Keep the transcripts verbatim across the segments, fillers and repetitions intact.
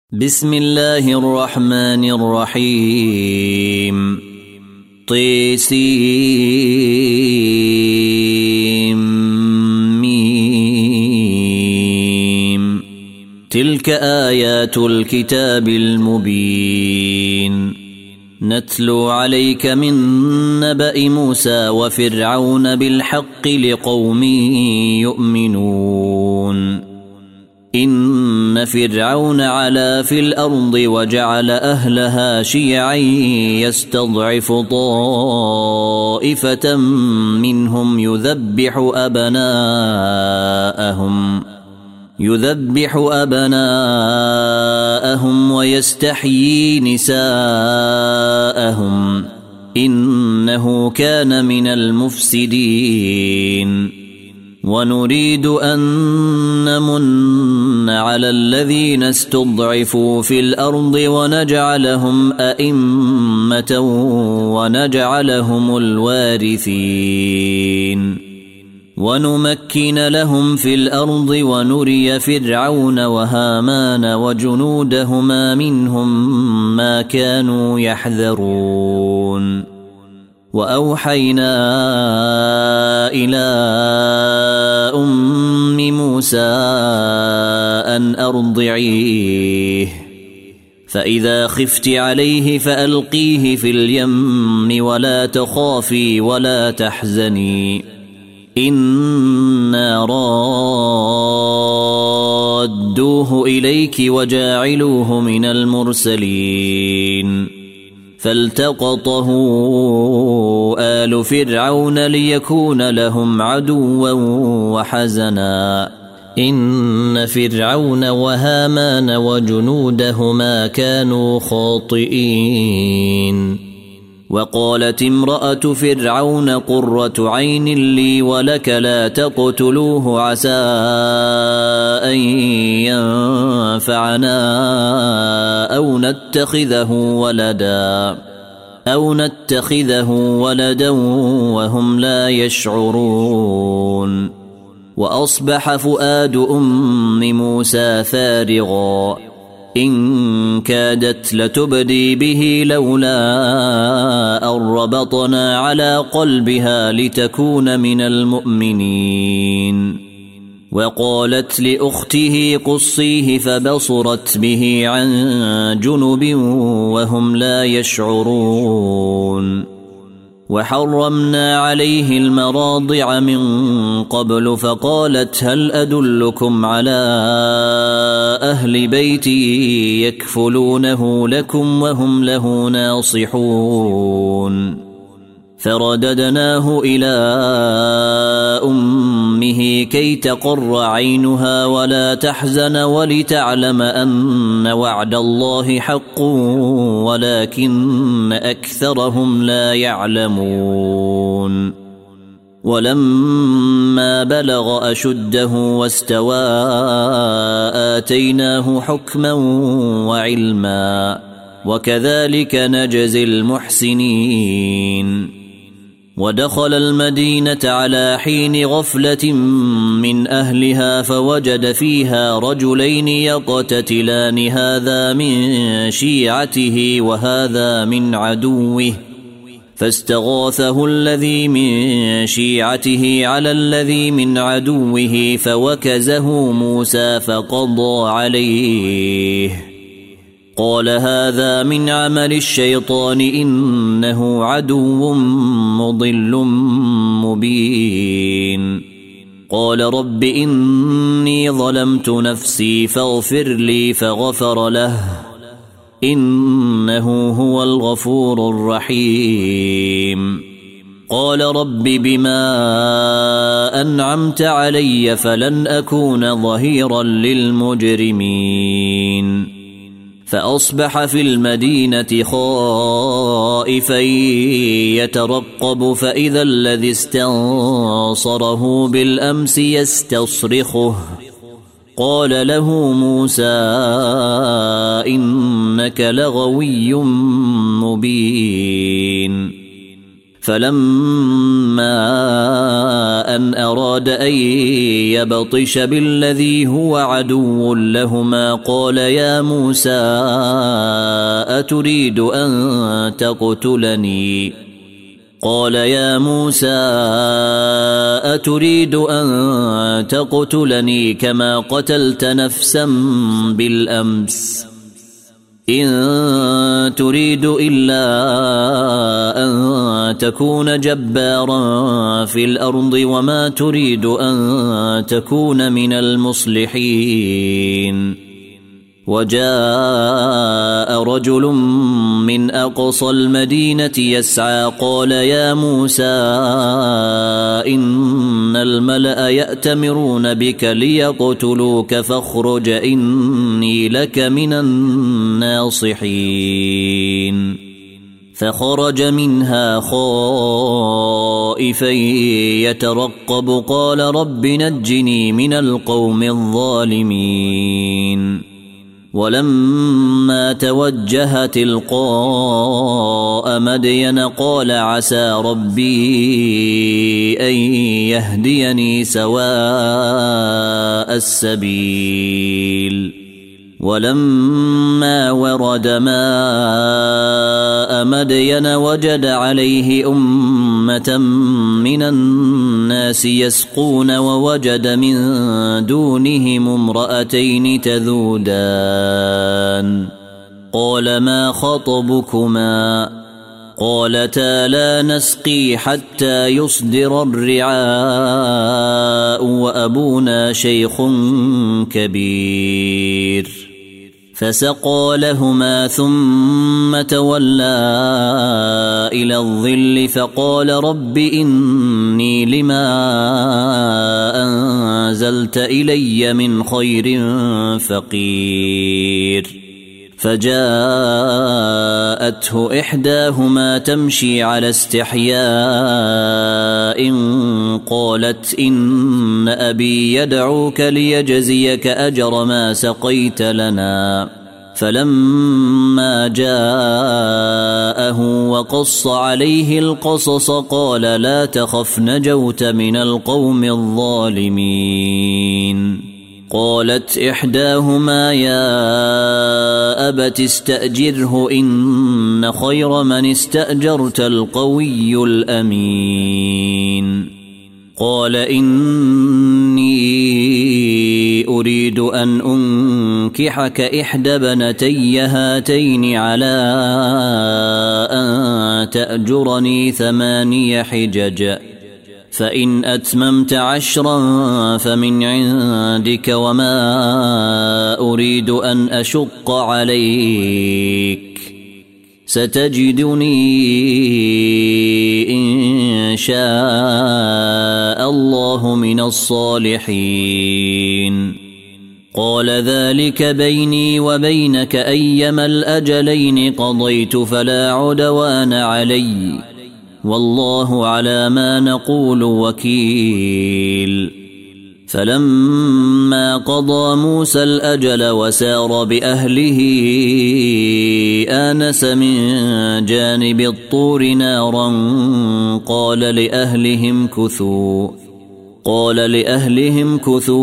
بسم الله الرحمن الرحيم طيسيم تلك آيات الكتاب المبين نتلو عليك من نبأ موسى وفرعون بالحق لقوم يؤمنون إن فرعون علا في الأرض وجعل أهلها شيعا يستضعف طائفة منهم يذبح أبناءهم يذبح أبناءهم ويستحيي نساءهم إنه كان من المفسدين ونريد أن نمن على الذين استضعفوا في الأرض ونجعلهم أئمة ونجعلهم الوارثين ونمكن لهم في الأرض ونري فرعون وهامان وجنودهما منهم ما كانوا يحذرون وأوحينا إلى أم موسى أن أرضعيه فإذا خفت عليه فألقيه في اليم ولا تخافي ولا تحزني إنا رادوه إليك وجاعلوه من المرسلين فالتقطه آل فرعون ليكون لهم عدوا وحزنا إن فرعون وهامان وجنودهما كانوا خاطئين وقالت امرأة فرعون قرة عين لي ولك لا تقتلوه عسى أن ينفعنا أو نتخذه ولدا أو نتخذه ولدا وهم لا يشعرون وأصبح فؤاد أم موسى فارغا إن كادت لتبدي به لولا أن ربطنا على قلبها لتكون من المؤمنين وقالت لأخته قصيه فبصرت به عن جنب وهم لا يشعرون وحرمنا عليه المراضع من قبل فقالت هل أدلكم على أهل بيتي يكفلونه لكم وهم له ناصحون فرددناه إلى أمه كي تقر عينها ولا تحزن ولتعلم أن وعد الله حق ولكن أكثرهم لا يعلمون ولما بلغ أشده واستوى آتيناه حكما وعلما وكذلك نجزي المحسنين ودخل المدينة على حين غفلة من أهلها فوجد فيها رجلين يقتتلان هذا من شيعته وهذا من عدوه فاستغاثه الذي من شيعته على الذي من عدوه فوكزه موسى فقضى عليه قال هذا من عمل الشيطان إنه عدو مضل مبين قال رب إني ظلمت نفسي فاغفر لي فغفر له إنه هو الغفور الرحيم قال رب بما أنعمت علي فلن أكون ظهيرا للمجرمين فأصبح في المدينة خائفا يترقب فإذا الذي استنصره بالأمس يستصرخه قال له موسى إنك لغوي مبين فلما أن أراد أن يبطش بالذي هو عدو لهما قال يا موسى أتريد أن تقتلني قال يا موسى أتريد أن تقتلني كما قتلت نفسا بالأمس إن تريد إلا أن تكون جبارا في الأرض وما تريد أن تكون من المصلحين وجاء رجل من أقصى المدينة يسعى قال يا موسى إن الملأ يأتمرون بك ليقتلوك فاخرج إني لك من الناصحين فخرج منها خائفا يترقب قال رب نجني من القوم الظالمين ولما توجه تلقاء مدين قال عسى ربي أن يهديني سواء السبيل ولما ورد ماء مدين وجد عليه أمة من الناس يسقون ووجد من دونهم امرأتين تذودان قال ما خطبكما قالتا لا نسقي حتى يصدر الرعاء وأبونا شيخ كبير فسقى لهما ثم تولى إلى الظل فقال رب إني لما أنزلت إلي من خير فقير فجاءته إحداهما تمشي على استحياء قالت إن أبي يدعوك ليجزيك أجر ما سقيت لنا فلما جاءه وقص عليه القصص قال لا تخف نجوت من القوم الظالمين قالت إحداهما يا أبت استأجره إن خير من استأجرت القوي الأمين قال إني أريد أن أنكحك إحدى بنتي هاتين على أن تأجرني ثماني حجج فإن أتممت عشرا فمن عندك وما أريد أن أشق عليك ستجدني إن شاء الله من الصالحين قال ذلك بيني وبينك أيما الأجلين قضيت فلا عدوان علي والله على ما نقول وكيل فلما قضى موسى الأجل وسار بأهله آنس من جانب الطور نارا قال لأهلهم كثوا قال لأهلهم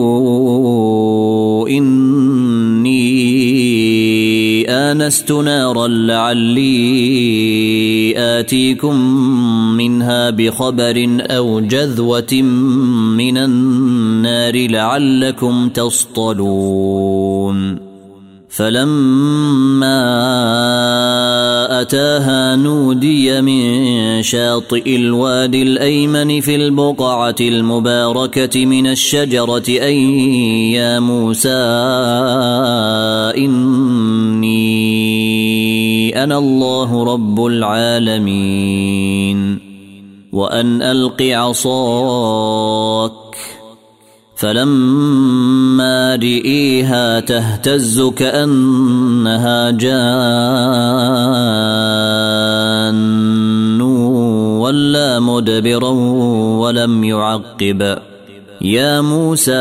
كثوا إني آنست نارا لعلي آتيكم منها بخبر أو جذوة من النار لعلكم تصطلون فلما أتاها نودي من شاطئ الوادي الأيمن في البقعة المباركة من الشجرة أن يا موسى إني أنا الله رب العالمين وأن ألق عصاك فلما رئيها تهتز كأنها جان ولا مدبرا ولم يعقب يا موسى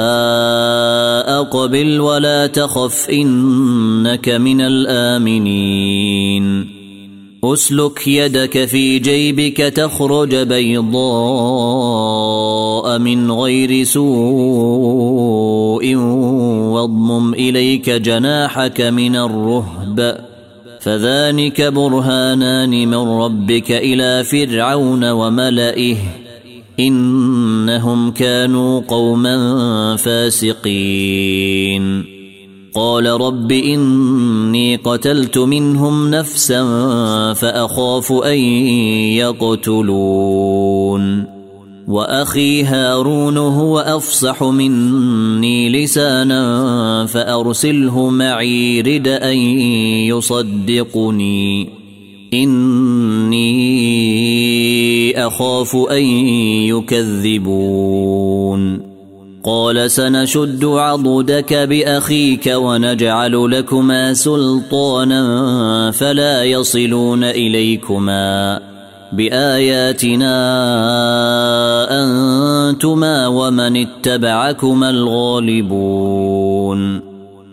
أقبل ولا تخف إنك من الآمنين أسلك يدك في جيبك تخرج بيضاء من غير سوء واضمم إليك جناحك من الرهب فذلك برهانان من ربك إلى فرعون وملئه إنهم كانوا قوما فاسقين قال رب إني قتلت منهم نفسا فأخاف أن يقتلون وأخي هارون هو أفصح مني لسانا فأرسله معي رد أن يصدقني إني أخاف أن يكذبون قال سنشد عضدك بأخيك ونجعل لكما سلطانا فلا يصلون إليكما بآياتنا أنتما ومن اتبعكما الغالبون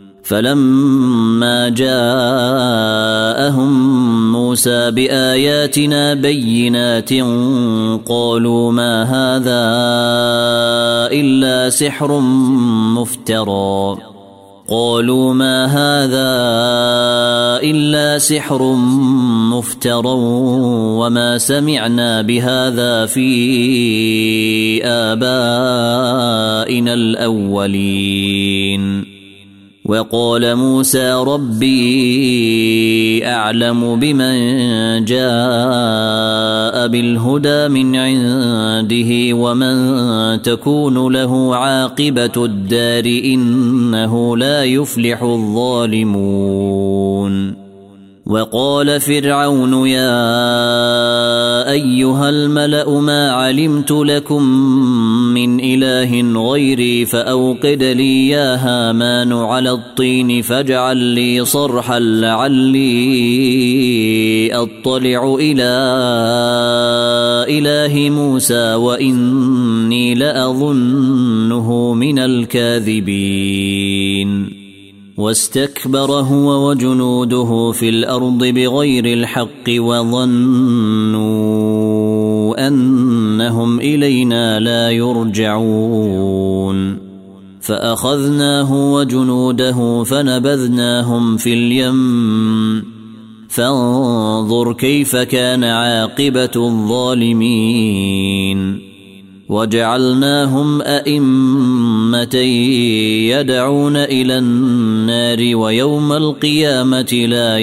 فلما جاءهم موسى بآياتنا بينات قالوا ما هذا إلا سحر مفترى قالوا ما هذا إلا سحر مفترى وما سمعنا بهذا في آبائنا الأولين وقال موسى ربي أعلم بمن جاء بالهدى من عنده ومن تكون له عاقبة الدار إنه لا يفلح الظالمون وقال فرعون يا أيها الملأ ما علمت لكم من إله غيري فأوقد لي يا هامان على الطين فاجعل لي صرحا لعلي أطلع إلى إله موسى وإني لأظنه من الكاذبين واستكبر هو وجنوده في الأرض بغير الحق وظنوا أنهم إلينا لا يرجعون فأخذناه وجنوده فنبذناهم في اليم فانظر كيف كان عاقبة الظالمين وجعلناهم أئمة يدعون إلى النار ويوم القيامة لا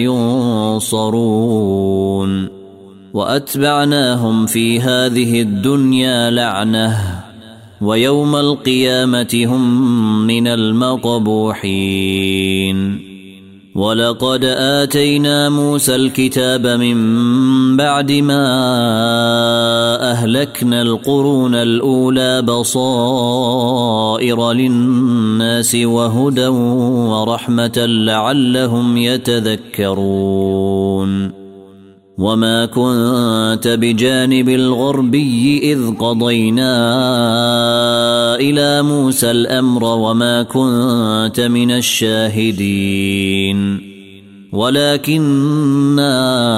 ينصرون وأتبعناهم في هذه الدنيا لعنة ويوم القيامة هم من المقبوحين ولقد آتينا موسى الكتاب من بعد ما أهلكنا القرون الأولى بصائر للناس وهدى ورحمة لعلهم يتذكرون وما كنت بجانب الغربي إذ قضينا إلى موسى الأمر وما كنت من الشاهدين ولكننا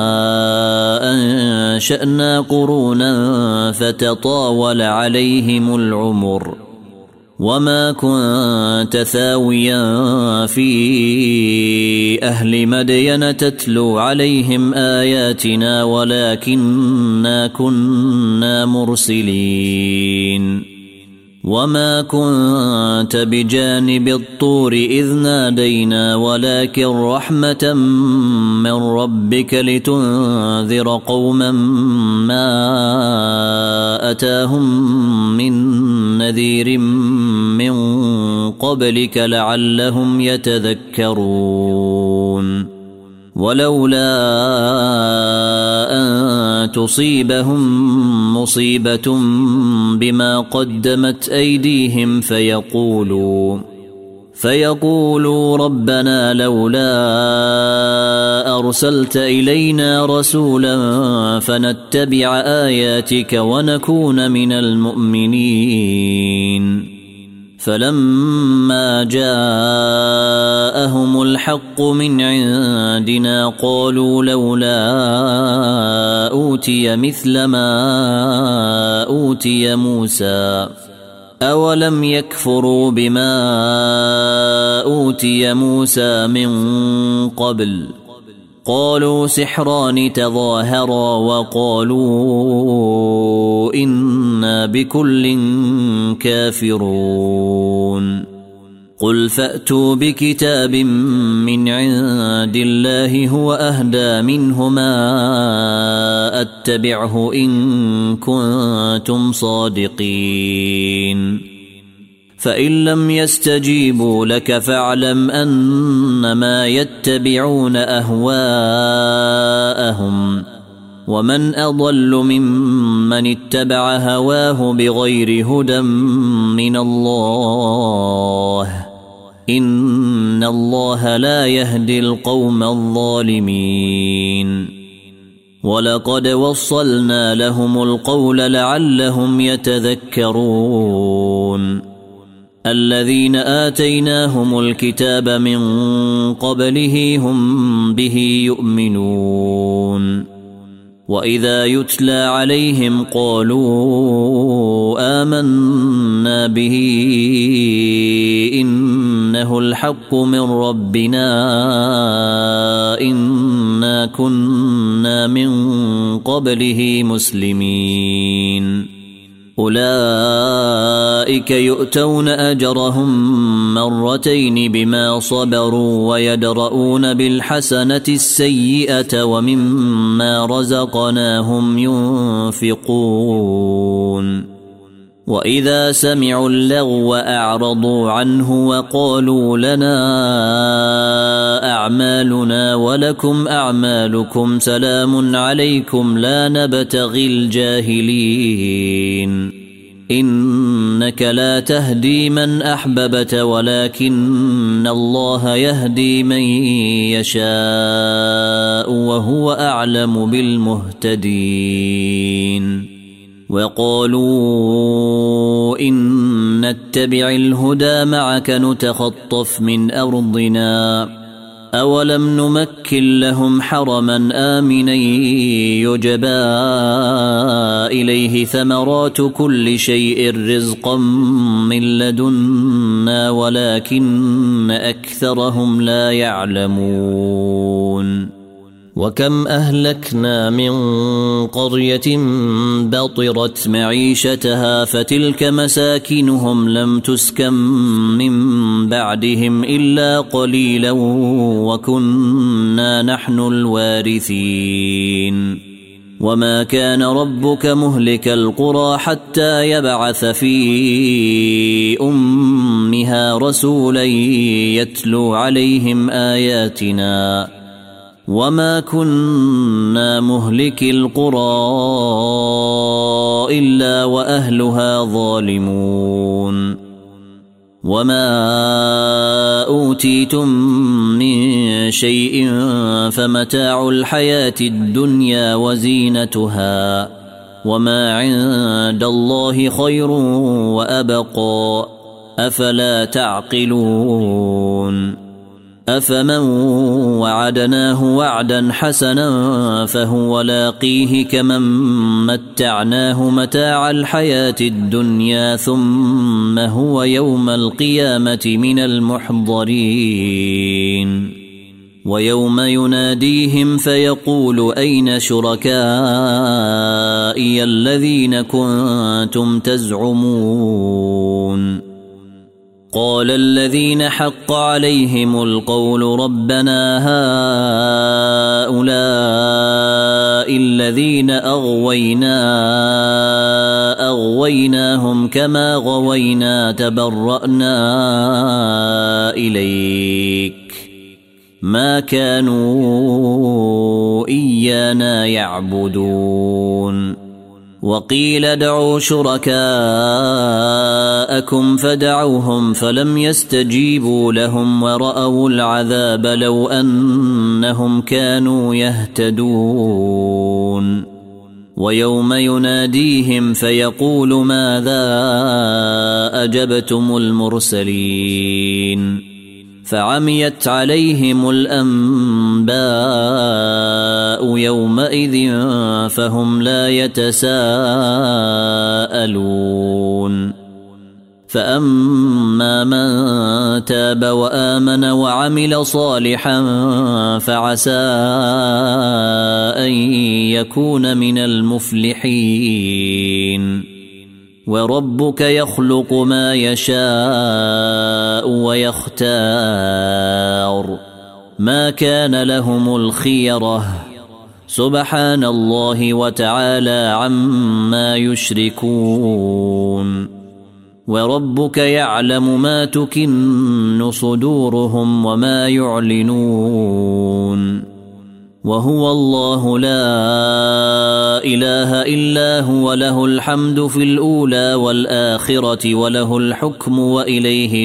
أنشأنا قرونا فتطاول عليهم العمر وما كنت ثاويا في أهل مدين تتلو عليهم آياتنا ولكننا كنا مرسلين وما كنت بجانب الطور إذ نادينا ولكن رحمة من ربك لتنذر قوما ما أتاهم من نذير من قبلك لعلهم يتذكرون ولولا أن تصيبهم مصيبة بما قدمت أيديهم فيقولوا فيقولوا ربنا لولا أرسلت إلينا رسولا فنتبع آياتك ونكون من المؤمنين فلما جاءهم الحق من عندنا قالوا لولا أوتي مثل ما أوتي موسى أولم يكفروا بما أوتي موسى من قبل قالوا سحران تظاهرا وقالوا إنا بكل كافرون قل فأتوا بكتاب من عند الله هو أهدى منهما أتبعه إن كنتم صادقين فإن لم يستجيبوا لك فاعلم أنما يتبعون أهواءهم ومن أضل ممن اتبع هواه بغير هدى من الله إن الله لا يهدي القوم الظالمين ولقد وصلنا لهم القول لعلهم يتذكرون الذين آتيناهم الكتاب من قبله هم به يؤمنون وإذا يتلى عليهم قالوا آمنا به إنه الحق من ربنا إنا كنا من قبله مسلمين أولئك يؤتون أجرهم مرتين بما صبروا ويدرؤون بالحسنة السيئة ومما رزقناهم ينفقون وإذا سمعوا اللغو أعرضوا عنه وقالوا لنا أعمالنا ولكم أعمالكم سلام عليكم لا نبتغي الجاهلين إنك لا تهدي من أحببت ولكن الله يهدي من يشاء وهو أعلم بالمهتدين وقالوا إن نتبع الهدى معك نتخطف من أرضنا أولم نمكن لهم حرما آمنا يجبى إليه ثمرات كل شيء رزقا من لدنا ولكن أكثرهم لا يعلمون وكم أهلكنا من قرية بطرت معيشتها فتلك مساكنهم لم تسكن من بعدهم إلا قليلا وكنا نحن الوارثين وما كان ربك مهلك القرى حتى يبعث في أمها رسولا يتلو عليهم آياتنا وما كنا مهلك القرى إلا وأهلها ظالمون وما أوتيتم من شيء فمتاع الحياة الدنيا وزينتها وما عند الله خير وأبقى أفلا تعقلون أفمن وعدناه وعدا حسنا فهو لاقيه كمن متعناه متاع الحياة الدنيا ثم هو يوم القيامة من المحضرين ويوم يناديهم فيقول أين شركائي الذين كنتم تزعمون قال الذين حق عليهم القول ربنا هؤلاء الذين أغوينا أغويناهم كما غوينا تبرأنا إليك ما كانوا إيانا يعبدون وقيل ادعوا شركاءكم فدعوهم فلم يستجيبوا لهم ورأوا العذاب لو أنهم كانوا يهتدون ويوم يناديهم فيقول ماذا أجبتم المرسلين فعميت عليهم الأنباء يومئذ فهم لا يتساءلون فأما من تاب وآمن وعمل صالحا فعسى أن يكون من المفلحين وربك يخلق ما يشاء ويختار ما كان لهم الخيرة سبحان الله وتعالى عما يشركون وربك يعلم ما تكن صدورهم وما يعلنون وهو الله لا إله إلا هو له الحمد في الأولى والآخرة وله الحكم وإليه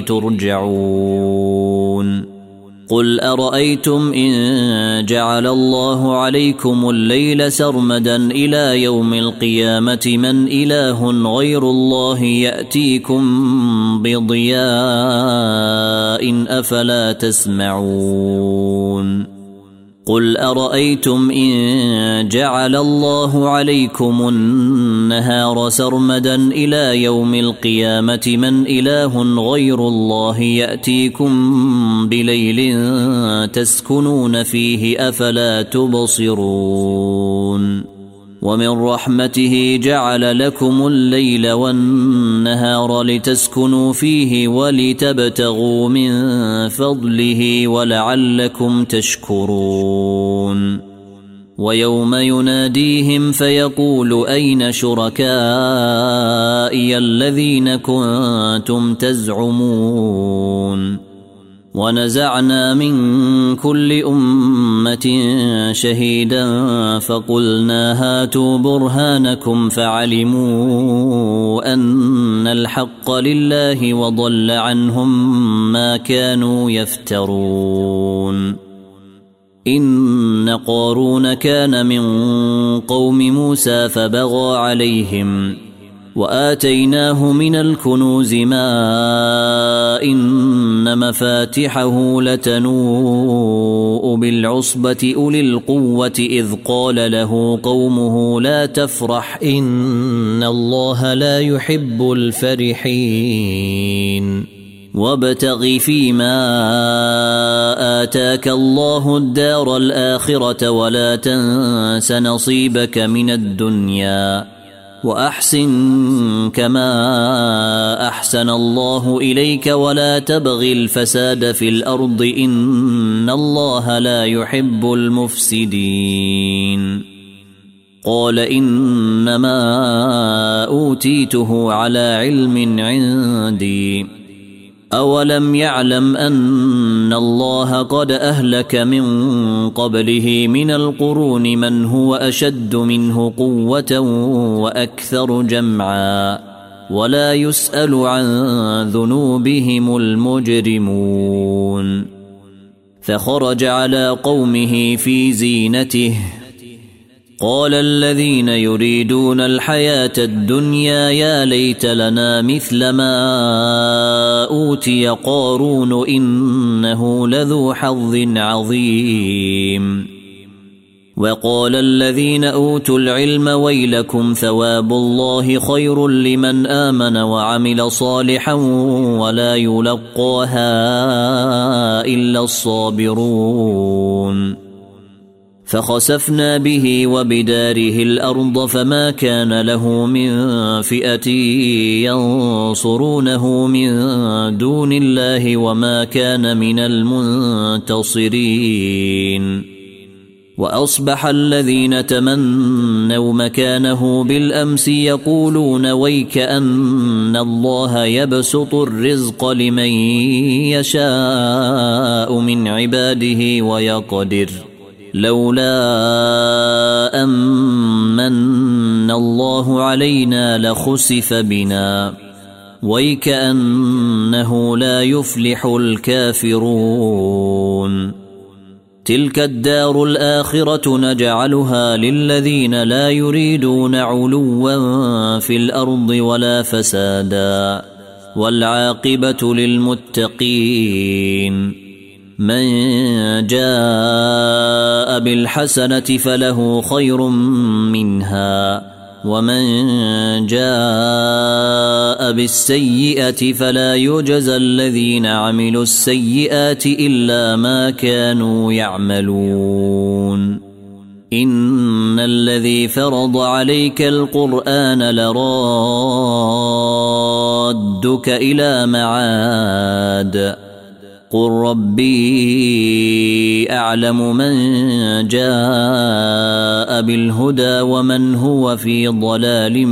ترجعون قل أرأيتم إن جعل الله عليكم الليل سرمدا إلى يوم القيامة من إله غير الله يأتيكم بضياء أفلا تسمعون قل أرأيتم إن جعل الله عليكم النهار سرمدا إلى يوم القيامة من إله غير الله يأتيكم بليل تسكنون فيه أفلا تبصرون ومن رحمته جعل لكم الليل والنهار لتسكنوا فيه ولتبتغوا من فضله ولعلكم تشكرون ويوم يناديهم فيقول أين شركائي الذين كنتم تزعمون ونزعنا من كل أمة شهيدا فقلنا هاتوا برهانكم فعلموا أن الحق لله وضل عنهم ما كانوا يفترون إن قارون كان من قوم موسى فبغى عليهم وآتيناه من الكنوز ما إن مفاتحه لتنوء بالعصبة أولي القوة إذ قال له قومه لا تفرح إن الله لا يحب الفرحين وابتغ فيما آتاك الله الدار الآخرة ولا تنس نصيبك من الدنيا وأحسن كما أحسن الله إليك ولا تبغ الفساد في الأرض إن الله لا يحب المفسدين قال إنما أوتيته على علم عندي أولم يعلم أن الله قد أهلك من قبله من القرون من هو أشد منه قوة وأكثر جمعا ولا يسأل عن ذنوبهم المجرمون فخرج على قومه في زينته قال الذين يريدون الحياة الدنيا يا ليت لنا مثل ما أوتي قارون إنه لذو حظ عظيم وقال الذين أوتوا العلم ويلكم ثواب الله خير لمن آمن وعمل صالحا ولا يلقاها إلا الصابرون فخسفنا به وبداره الأرض فما كان له من فئة ينصرونه من دون الله وما كان من المنتصرين وأصبح الذين تمنوا مكانه بالأمس يقولون ويك أن الله يبسط الرزق لمن يشاء من عباده ويقدر لولا أمن الله علينا لخسف بنا ويكأنه لا يفلح الكافرون تلك الدار الآخرة نجعلها للذين لا يريدون علوا في الأرض ولا فسادا والعاقبة للمتقين من جاء بالحسنة فله خير منها ومن جاء بالسيئة فلا يجزى الذين عملوا السيئات إلا ما كانوا يعملون إن الذي فرض عليك القرآن لرادك إلى معاد قل ربي أعلم من جاء بالهدى ومن هو في ضلال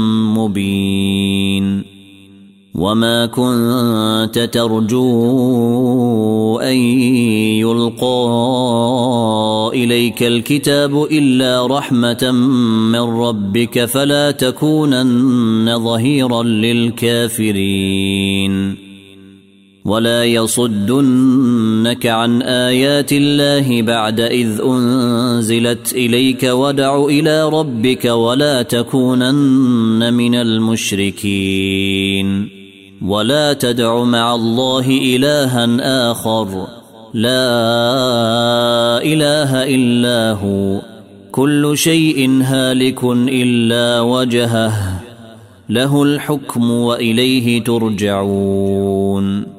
مبين وما كنت ترجو أن يلقى إليك الكتاب إلا رحمة من ربك فلا تكونن ظهيرا للكافرين ولا يصدنك عن آيات الله بعد إذ أنزلت إليك ودع إلى ربك ولا تكونن من المشركين ولا تدع مع الله إلها آخر لا إله إلا هو كل شيء هالك إلا وجهه له الحكم وإليه ترجعون